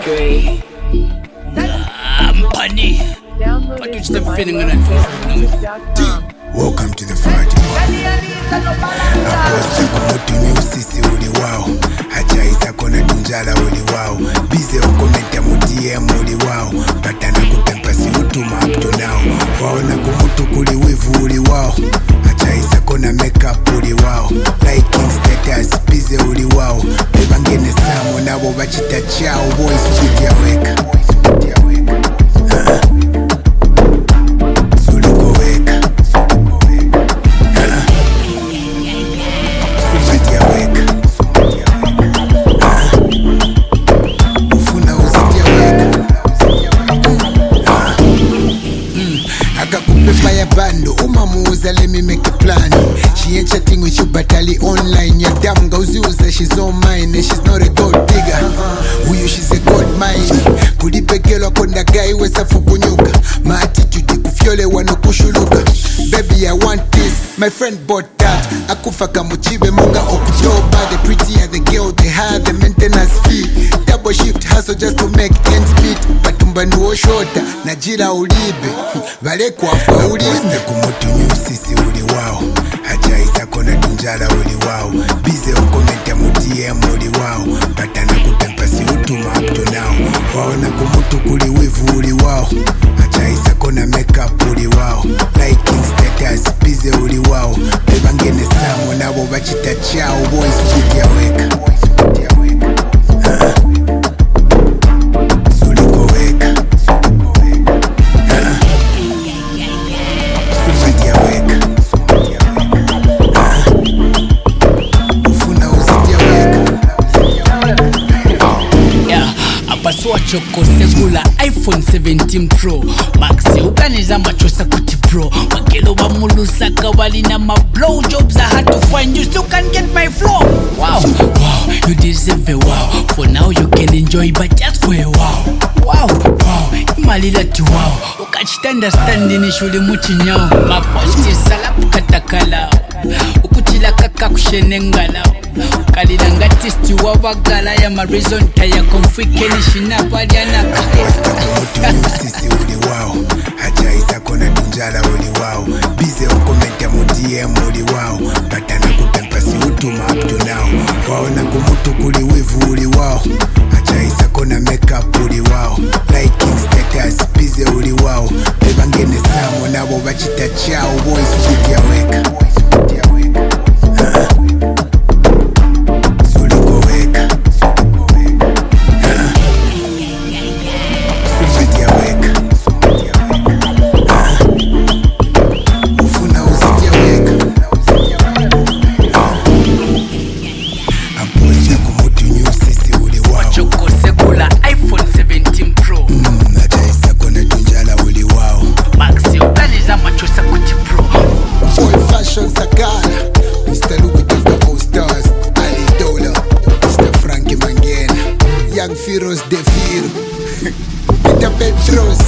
Dre. Mpani. What is the feeling gonna do? Welcome to the party. Aposta kumutumia usisi uli wao. Hachaisa kona tunjala uli wao. Bize ukomenta DM uli wao. Patana kutempa si utuma up to now. Waona kumutu kuli wivu uli wao. Hachaisa kona makeup uli wao. Liking status bize uli wao. Bebangene samo nabo bachita chao. Boys kutia weka. Let me make a plan. She ain't chatting with you but ali online. Your damn gauziuza, she's on mine and she's not a gold digger. Huyu she's a gold mine. Kulipekelwa konda guy wesa fukunyuka. My attitude kufyole wanokushuluka. Baby I want this, my friend bought that. Akufa kamuchibe monga okutoba. The prettier the girl they have the maintenance fee. Double shift hustle just to make ends meet. Batumbani wo shota, najira ulibe. Vale kuafa ulibe kumutumia usisi uli wao. Hachaisa kona tunjala uli wao. Bize ukomenta DM uli wao. Patana kutempa si utuma up to now. Waona kumutu kuli wivu uli wao. Hachaisa kona makeup uli wao. Liking status bize uli wao. Bebangene samo nabo bachita chao. Boys kutia weka. Pasua choko segula iPhone 17 Pro Max uganiza machosa kuti pro Magelo wa mulusaka wali na ma blow jobs are hard to find. You still can't get my flow. Wow, wow, you deserve a wow. For now you can enjoy but just for a wow. Wow, wow, imalila tu wow. Ukachitanda standi ni shule muchinyao. Maposti salapu katakala Ukuchila kaka kushenengala Kalilanga tisti wawagala ya marizon taya konfike nishinabali anaka. Aposta kumutumia usisi uli wao. Hachaisa kona tunjala uli wao. Bize ukomenta DM uli wao. Patana kutempa si utuma up to now. Waona kumutu kuli wivu uli wao. Hachaisa kona makeup uli wao. Liking status bize uli wao. Bebangene samo nabo bachita chao. Boys kutia weka. Mr. Louis does the all stars. Ali Dola, Mr. Frankie Mangena, Young Firos De Firo, Peter Petros.